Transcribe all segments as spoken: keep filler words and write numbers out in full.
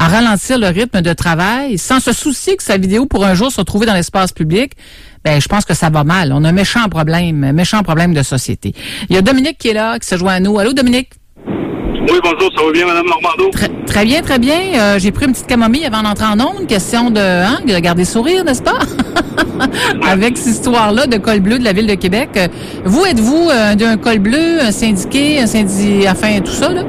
en ralentir le rythme de travail, sans se soucier que sa vidéo pour un jour se retrouver dans l'espace public, ben je pense que ça va mal. On a un méchant problème, un méchant problème de société. Il y a Dominique qui est là, qui se joint à nous. Allô, Dominique? Oui, bonjour, ça va bien, Mme Normando? Très, très bien, très bien. Euh, j'ai pris une petite camomille avant d'entrer en onde. Question de, hein, de garder sourire, n'est-ce pas? Avec cette histoire-là de col bleu de la Ville de Québec. Euh, vous, êtes-vous euh, d'un col bleu, un syndiqué, un syndicat, enfin, tout ça, là?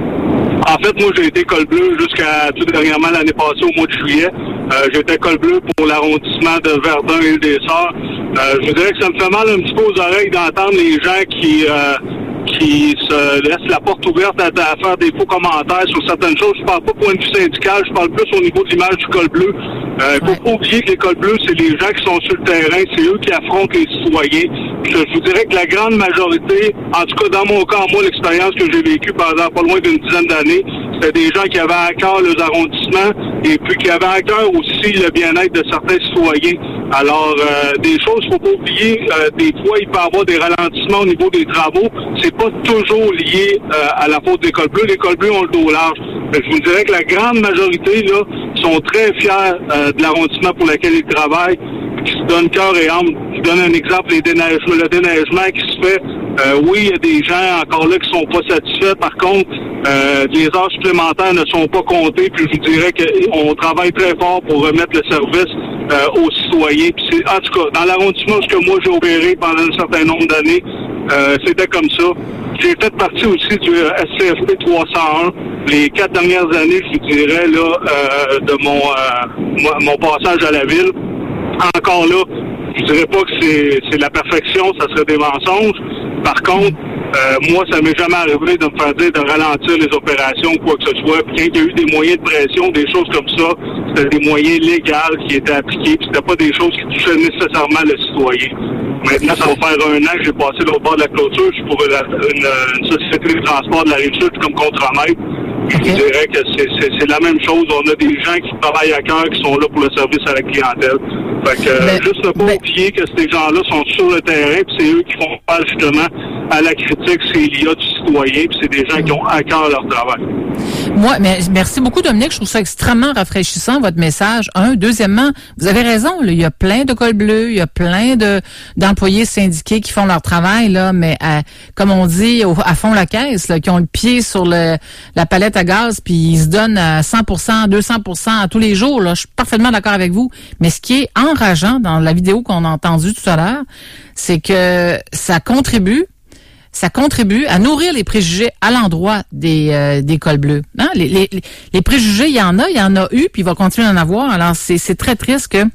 En fait, moi, j'ai été col bleu jusqu'à tout dernièrement l'année passée, au mois de juillet. Euh, j'étais col bleu pour l'arrondissement de Verdun et des Sœurs. Euh, je dirais que ça me fait mal un petit peu aux oreilles d'entendre les gens qui... Euh, qui se laisse la porte ouverte à, à faire des faux commentaires sur certaines choses. Je parle pas point de vue syndical, je parle plus au niveau de l'image du col bleu. Il euh, faut pas oublier que les cols bleus, c'est les gens qui sont sur le terrain, c'est eux qui affrontent les citoyens. Je, je vous dirais que la grande majorité, en tout cas dans mon cas, moi, l'expérience que j'ai vécue pendant pas loin d'une dizaine d'années, c'était des gens qui avaient à cœur les arrondissements et puis qui avaient à cœur aussi le bien-être de certains citoyens. Alors, euh, des choses, faut pas oublier, euh, des fois, il peut y avoir des ralentissements au niveau des travaux. C'est pas toujours lié euh, à la faute des cols bleus. Les cols bleus ont le dos large. Mais je vous dirais que la grande majorité, là, sont très fiers euh, de l'arrondissement pour lequel ils travaillent, qui se donnent cœur et âme. Je donne un exemple, les déneigements, le déneigement qui se fait. Euh, oui, il y a des gens encore là qui sont pas satisfaits. Par contre, euh, les heures supplémentaires ne sont pas comptées. Puis je vous dirais qu'on travaille très fort pour remettre le service euh, aux citoyens. Puis c'est, en tout cas, dans l'arrondissement que moi j'ai opéré pendant un certain nombre d'années, euh, c'était comme ça. J'ai fait partie aussi du S C F P trois cent un. Les quatre dernières années, je vous dirais, là, euh, de mon, euh, mon passage à la ville. Encore là, je dirais pas que c'est, c'est la perfection, ça serait des mensonges. Par contre, euh, moi, ça m'est jamais arrivé de me faire dire de ralentir les opérations ou quoi que ce soit. Puis quand il y a eu des moyens de pression, des choses comme ça, c'était des moyens légaux qui étaient appliqués. Puis c'était pas des choses qui touchaient nécessairement le citoyen. Maintenant, ça va faire un an que j'ai passé l'autre bord de la clôture. Je suis pour une, une, une société de transport de la Rive-Sud comme contre-maître. Je okay. dirais que c'est, c'est, c'est la même chose. On a des gens qui travaillent à cœur, qui sont là pour le service à la clientèle. Fait que, ben, juste ne pas ben, oublier que ces gens-là sont sur le terrain, puis c'est eux qui font face justement à la critique, c'est l'I A du citoyen, puis c'est des gens qui ont à cœur leur travail. Moi, mais merci beaucoup, Dominique. Je trouve ça extrêmement rafraîchissant, votre message. Un. Deuxièmement, vous avez raison, là, il y a plein de cols bleus, il y a plein de d'employés syndiqués qui font leur travail, là, mais à, comme on dit, au, à fond la caisse, là, qui ont le pied sur le, la palette à gaz, puis ils se donnent à cent pour cent, deux cents pour cent à tous les jours. Là. Je suis parfaitement d'accord avec vous. Mais ce qui est enrageant dans la vidéo qu'on a entendue tout à l'heure, c'est que ça contribue ça contribue à nourrir les préjugés à l'endroit des euh, des cols bleus. Hein? Les, les, les préjugés, il y en a, il y en a eu, puis il va continuer d'en avoir. Alors, c'est, c'est très triste que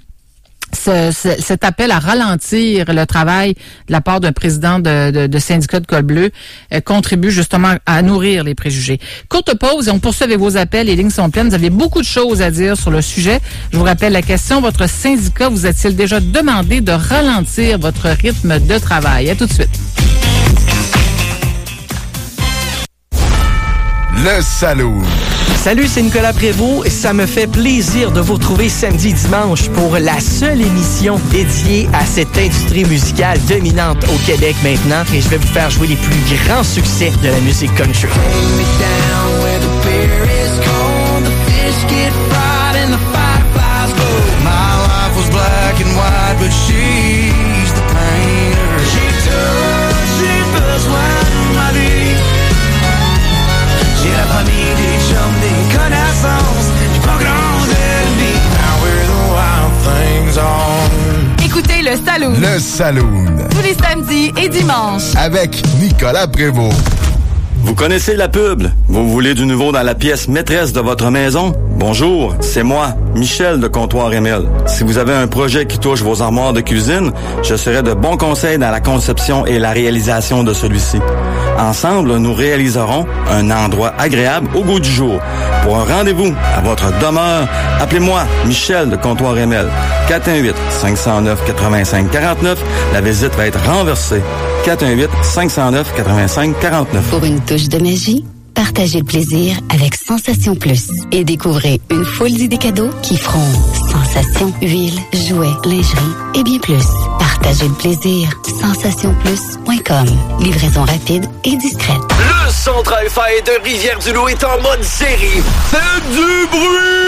ce, ce, cet appel à ralentir le travail de la part d'un président de, de, de syndicat de col bleu euh, contribue justement à nourrir les préjugés. Courte pause et on poursuit avec vos appels. Les lignes sont pleines. Vous avez beaucoup de choses à dire sur le sujet. Je vous rappelle la question. Votre syndicat vous a-t-il déjà demandé de ralentir votre rythme de travail? À tout de suite. Le Saloon. Salut, c'est Nicolas Prévost et ça me fait plaisir de vous retrouver samedi et dimanche pour la seule émission dédiée à cette industrie musicale dominante au Québec maintenant. Et je vais vous faire jouer les plus grands succès de la musique country. J'ai la famille, des chums, des connaissances. J'ai pas grand ennemi. Now we're the wild things on. Écoutez le Saloon. Le Saloon. Tous les samedis et dimanches. Avec Nicolas Prévost. Vous connaissez la pub? Vous voulez du nouveau dans la pièce maîtresse de votre maison? Bonjour, c'est moi, Michel de Comptoir Émile. Si vous avez un projet qui touche vos armoires de cuisine, je serai de bons conseils dans la conception et la réalisation de celui-ci. Ensemble, nous réaliserons un endroit agréable au goût du jour. Pour un rendez-vous à votre demeure, appelez-moi Michel de Comptoir Émile. quatre un huit, cinq zéro neuf, huit cinq quatre neuf. La visite va être renversée. quatre un huit, cinq zéro neuf, huit cinq quatre neuf. Pour une touche de magie, partagez le plaisir avec Sensation Plus et découvrez une foule d'idées cadeaux qui feront sensation, huile, jouets, lingerie et bien plus. Partagez le plaisir. sensation plus point com. Livraison rapide et discrète. Le Centre Fi de Rivière-du-Loup est en mode série. Faites du bruit!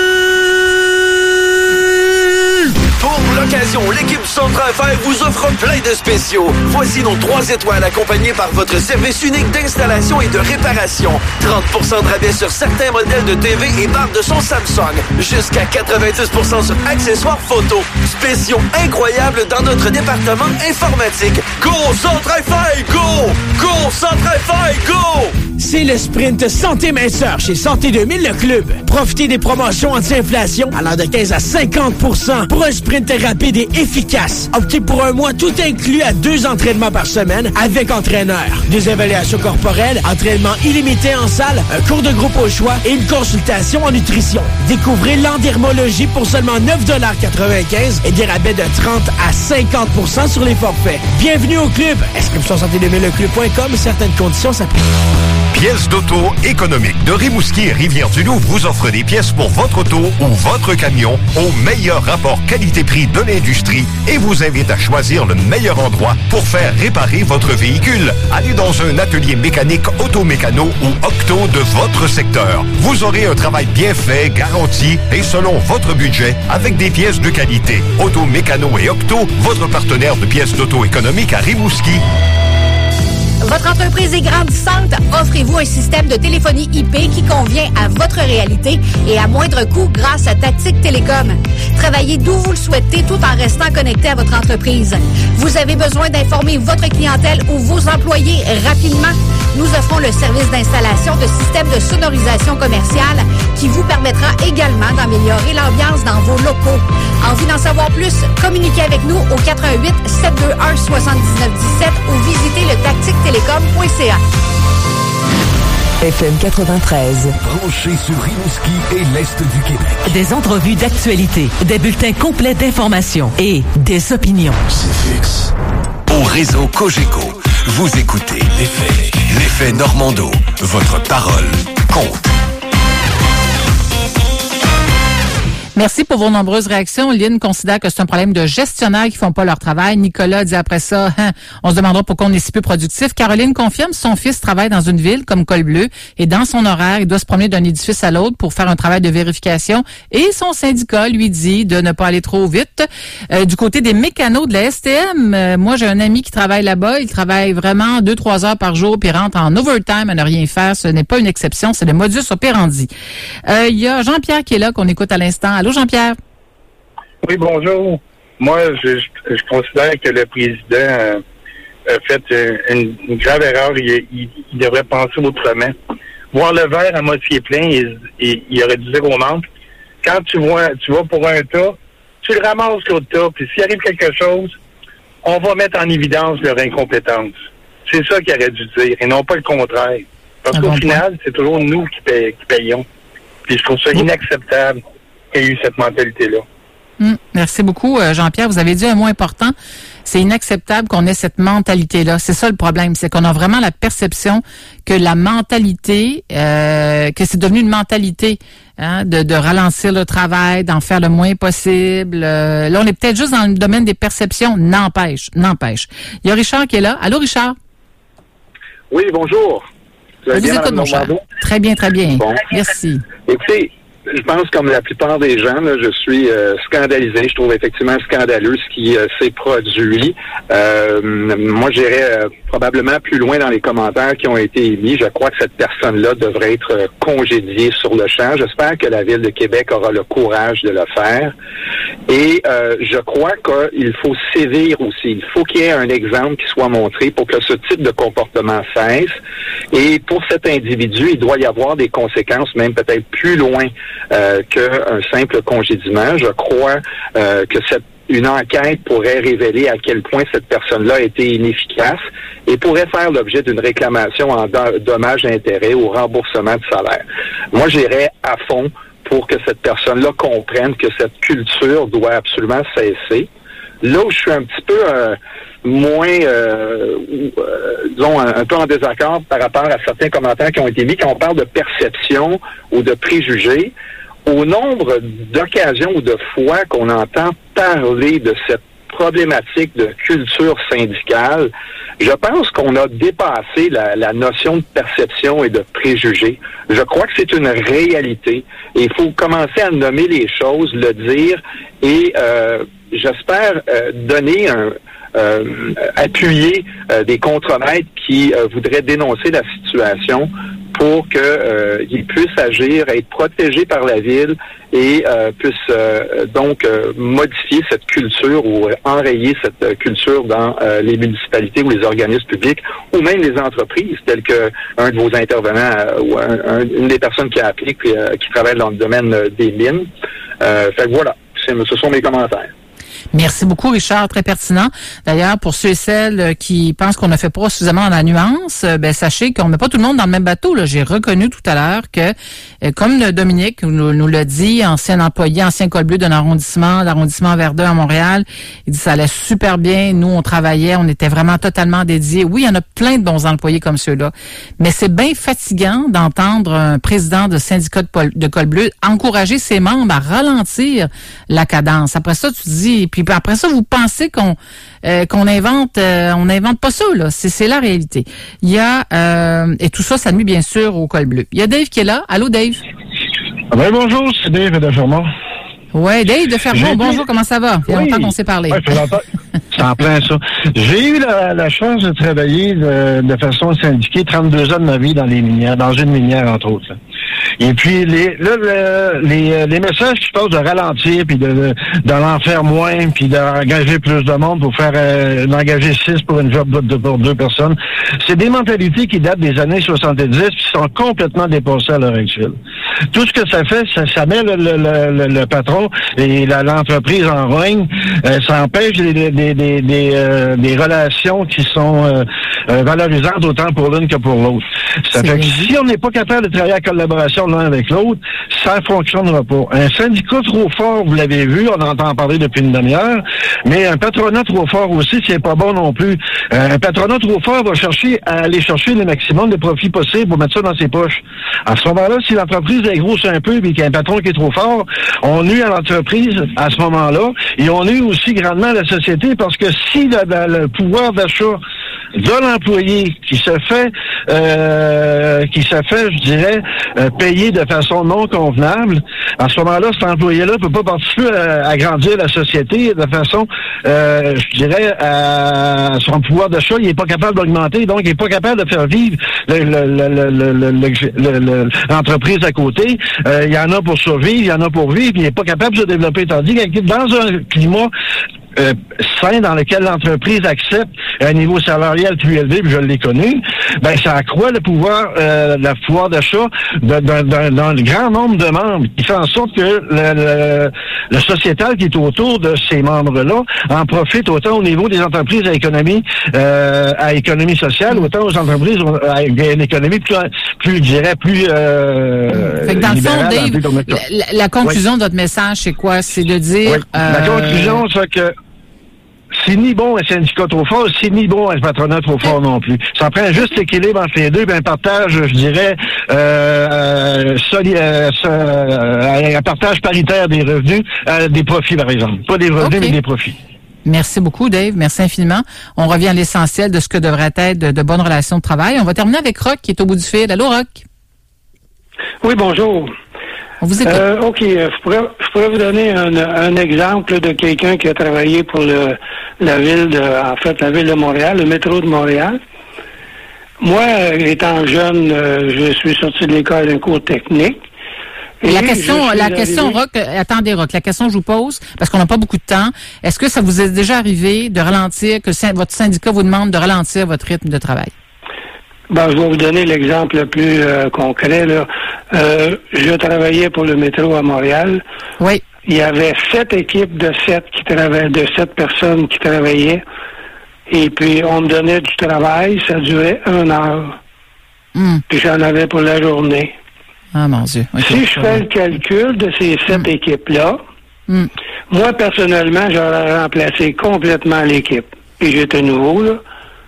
F R vous offre plein de spéciaux. Voici nos trois étoiles accompagnés par votre service unique d'installation et de réparation. trente pour cent de rabais sur certains modèles de T V et barres de son Samsung. Jusqu'à quatre-vingt-dix pour cent sur accessoires photo. Spéciaux incroyables dans notre département informatique. Go Centre F R, go! Go Centre F R, go! C'est le sprint Santé Minceur chez Santé deux mille, le club. Profitez des promotions anti-inflation allant de quinze à cinquante pour cent pour un sprint rapide et efficace. Optez pour un mois tout inclus à deux entraînements par semaine avec entraîneur. Des évaluations corporelles, entraînement illimité en salle, un cours de groupe au choix et une consultation en nutrition. Découvrez l'endermologie pour seulement neuf dollars quatre-vingt-quinze et des rabais de trente à cinquante pour cent sur les forfaits. Bienvenue au club. Inscription santé deux mille le club point com. Certaines conditions s'appliquent. Pièces d'auto économiques de Rimouski et Rivière-du-Loup vous offre des pièces pour votre auto ou votre camion au meilleur rapport qualité-prix de l'industrie et vous invite à choisir le meilleur endroit pour faire réparer votre véhicule. Allez dans un atelier mécanique Automécano ou Octo de votre secteur. Vous aurez un travail bien fait, garanti et selon votre budget avec des pièces de qualité. Automécano et Octo, votre partenaire de pièces d'auto économiques à Rimouski. Votre entreprise est grandissante? Offrez-vous un système de téléphonie I P qui convient à votre réalité et à moindre coût grâce à Tactique Télécom. Travaillez d'où vous le souhaitez tout en restant connecté à votre entreprise. Vous avez besoin d'informer votre clientèle ou vos employés rapidement? Nous offrons le service d'installation de systèmes de sonorisation commerciale qui vous permettra également d'améliorer l'ambiance dans vos locaux. Envie d'en savoir plus? Communiquez avec nous au quatre un huit, sept deux un, sept neuf un sept ou visitez le tactique télécom point c a. F M quatre-vingt-treize. Branché sur Rimouski et l'Est du Québec. Des entrevues d'actualité, des bulletins complets d'informations et des opinions. C'est fixe. Au réseau Cogeco, vous écoutez l'effet. L'effet Normando. Votre parole compte. Merci pour vos nombreuses réactions. Lynn considère que c'est un problème de gestionnaires qui font pas leur travail. Nicolas dit après ça, hein, on se demandera pourquoi on est si peu productif. Caroline confirme, son fils travaille dans une ville comme Col-Bleu et dans son horaire, il doit se promener d'un édifice à l'autre pour faire un travail de vérification et son syndicat lui dit de ne pas aller trop vite. Euh, du côté des mécanos de la S T M, euh, moi j'ai un ami qui travaille là-bas, il travaille vraiment deux, trois heures par jour puis rentre en overtime à ne rien faire. Ce n'est pas une exception, c'est le modus operandi. Euh, il y a Jean-Pierre qui est là, qu'on écoute à l'instant. Allô Jean-Pierre? Oui, bonjour. Moi, je, je, je considère que le président euh, a fait une, une grave erreur. Il, il, il devrait penser autrement. Voir le verre à moitié plein, et, et, il aurait dû dire aux membres, quand tu vois, tu vas pour un tas, tu le ramasses l'autre tas, puis s'il arrive quelque chose, on va mettre en évidence leur incompétence. C'est ça qu'il aurait dû dire, et non pas le contraire. Parce ah, qu'au bon final, point. C'est toujours nous qui, paye, qui payons. Puis je trouve ça inacceptable qu'il y ait eu cette mentalité-là. Mmh, merci beaucoup, Jean-Pierre. Vous avez dit un mot important. C'est inacceptable qu'on ait cette mentalité-là. C'est ça le problème, c'est qu'on a vraiment la perception que la mentalité, euh, que c'est devenu une mentalité hein, de, de ralentir le travail, d'en faire le moins possible. Euh, là, on est peut-être juste dans le domaine des perceptions. N'empêche, n'empêche. Il y a Richard qui est là. Allô, Richard? Oui, bonjour. Vous, vous écoute, mon cher. Très bien, très bien. Bon. Merci. Écoutez, je pense comme la plupart des gens, là, je suis euh, scandalisé. Je trouve effectivement scandaleux ce qui euh, s'est produit. Euh, moi, j'irais euh, probablement plus loin dans les commentaires qui ont été émis. Je crois que cette personne-là devrait être euh, congédiée sur le champ. J'espère que la Ville de Québec aura le courage de le faire. Et euh, je crois qu'il faut sévir aussi. Il faut qu'il y ait un exemple qui soit montré pour que ce type de comportement cesse. Et pour cet individu, il doit y avoir des conséquences, même peut-être plus loin Euh, qu'un simple congédiement. Je crois euh, que cette une enquête pourrait révéler à quel point cette personne-là a été inefficace et pourrait faire l'objet d'une réclamation en dommages et intérêts au remboursement de salaire. Moi, j'irais à fond pour que cette personne-là comprenne que cette culture doit absolument cesser. Là où je suis un petit peu euh, moins, euh, euh, disons, un, un peu en désaccord par rapport à certains commentaires qui ont été mis, quand on parle de perception ou de préjugés, au nombre d'occasions ou de fois qu'on entend parler de cette problématique de culture syndicale, je pense qu'on a dépassé la, la notion de perception et de préjugés. Je crois que c'est une réalité et il faut commencer à nommer les choses, le dire et euh, j'espère euh, donner un euh, appuyer euh, des contremaîtres qui euh, voudraient dénoncer la situation pour que euh, ils puissent agir, être protégés par la ville et euh, puissent euh, donc euh, modifier cette culture ou euh, enrayer cette euh, culture dans euh, les municipalités ou les organismes publics ou même les entreprises, telles que un de vos intervenants euh, ou un, un, une des personnes qui a appelé qui, euh, qui travaille dans le domaine euh, des mines. Euh, fait que voilà, c'est, ce sont mes commentaires. Merci beaucoup, Richard. Très pertinent. D'ailleurs, pour ceux et celles qui pensent qu'on ne fait pas suffisamment dans la nuance, ben sachez qu'on ne met pas tout le monde dans le même bateau. Là. J'ai reconnu tout à l'heure que, comme Dominique nous, nous l'a dit, ancien employé, ancien col bleu d'un arrondissement, l'arrondissement Verdun à Montréal, il dit ça allait super bien. Nous, on travaillait, on était vraiment totalement dédiés. Oui, il y en a plein de bons employés comme ceux-là. Mais c'est bien fatigant d'entendre un président de syndicat de, pol, de col bleu encourager ses membres à ralentir la cadence. Après ça, tu dis... Puis après ça, vous pensez qu'on euh, qu'on invente, euh, on n'invente pas ça, là. C'est, c'est la réalité. Il y a, euh, et tout ça, ça nuit bien sûr au col bleu. Il y a Dave qui est là. Allô, Dave? Ah ben, bonjour, c'est Dave de Fermont. Oui, Dave de Fermont. Bonjour, comment ça va? Il y a oui. longtemps qu'on s'est parlé. Oui, ça fait longtemps. C'est en plein ça. J'ai eu la, la chance de travailler de, de façon syndiquée trente-deux ans de ma vie dans les minières, dans une minière, entre autres. Là. Et puis, les, là, le, les, les messages qui passent de ralentir, puis de, de, d'en faire moins, puis d'engager plus de monde pour faire, euh, d'engager six pour une job de, pour deux personnes, c'est des mentalités qui datent des années soixante-dix, puis qui sont complètement dépassées à l'heure actuelle. Tout ce que ça fait, ça, ça met le, le, le, le patron et la, l'entreprise en rogne, euh, ça empêche des, des, des, des, des, euh, des relations qui sont euh, euh, valorisantes autant pour l'une que pour l'autre. Ça c'est fait que si on n'est pas capable de travailler en collaboration l'un avec l'autre, ça ne fonctionnera pas. Un syndicat trop fort, vous l'avez vu, on entend parler depuis une demi-heure, mais un patronat trop fort aussi, c'est pas bon non plus. Euh, un patronat trop fort va chercher à aller chercher le maximum de profits possible pour mettre ça dans ses poches. À ce moment-là, si l'entreprise est grosse un peu et qu'il y a un patron qui est trop fort, on nuit à l'entreprise à ce moment-là et on nuit aussi grandement à la société parce que si le, le, le pouvoir d'achat de l'employé qui se fait euh, qui se fait, je dirais, euh, payer de façon non convenable, à ce moment-là, cet employé-là ne peut pas participer à, à grandir la société de façon, euh, je dirais, à son pouvoir d'achat, il n'est pas capable d'augmenter, donc il n'est pas capable de faire vivre le, le, le, le, le, le, le, l'entreprise à côté. Euh, il y en a pour survivre, il y en a pour vivre, il n'est pas capable de se développer. Tandis que dans un climat Euh, sain dans lequel l'entreprise accepte un niveau salarial plus élevé, puis je l'ai connu, ben ça accroît le pouvoir, euh, le pouvoir d'achat d'un, d'un, d'un grand nombre de membres, qui fait en sorte que le, le, le sociétal qui est autour de ces membres-là en profite autant au niveau des entreprises à économie euh, à économie sociale, autant aux entreprises à une économie plus, plus je dirais, plus euh, fait que dans le fond, Dave, la, la conclusion oui. de votre message, c'est quoi? C'est de dire... Oui. Euh... La conclusion, c'est que c'est ni bon un syndicat trop fort, c'est ni bon un patronat trop fort non plus. Ça prend un juste équilibre entre les deux, ben un partage, je dirais, euh, soli, euh, euh, un partage paritaire des revenus, euh, des profits par exemple. Pas des revenus, okay. mais des profits. Merci beaucoup, Dave. Merci infiniment. On revient à l'essentiel de ce que devrait être de, de bonnes relations de travail. On va terminer avec Roch qui est au bout du fil. Allô, Roch? Oui, bonjour. On vous écoute. Euh, OK. Je pourrais, je pourrais vous donner un, un exemple de quelqu'un qui a travaillé pour le, la ville de, en fait, la ville de Montréal, le métro de Montréal. Moi, étant jeune, je suis sorti de l'école d'un cours technique. Et la question, la question, Roch, attendez, Roch, la question que je vous pose, parce qu'on n'a pas beaucoup de temps, est-ce que ça vous est déjà arrivé de ralentir, que votre syndicat vous demande de ralentir votre rythme de travail? Ben, je vais vous donner l'exemple le plus euh, concret, là. Euh, je travaillais pour le métro à Montréal. Oui. Il y avait sept équipes de sept qui travaillaient, de sept personnes qui travaillaient. Et puis, on me donnait du travail, ça durait une heure. Mm. Puis j'en avais pour la journée. Ah, mon Dieu. Okay. Si je fais le calcul de ces sept mm. équipes-là, mm. moi, personnellement, j'aurais remplacé complètement l'équipe. Et j'étais nouveau, là.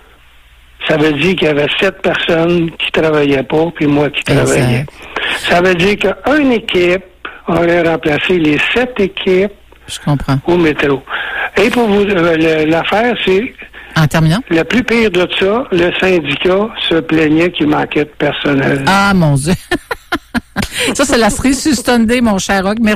Ça veut dire qu'il y avait sept personnes qui travaillaient pas, puis moi qui travaillais. Ça veut dire qu'une équipe aurait remplacé les sept équipes Je comprends. au métro. Et pour vous, euh, l'affaire, c'est... En terminant? Le plus pire de ça, le syndicat se plaignait qu'il manquait de personnel. Ah, mon Dieu! Ça, c'est la cerise sur Sunday, mon cher Roch.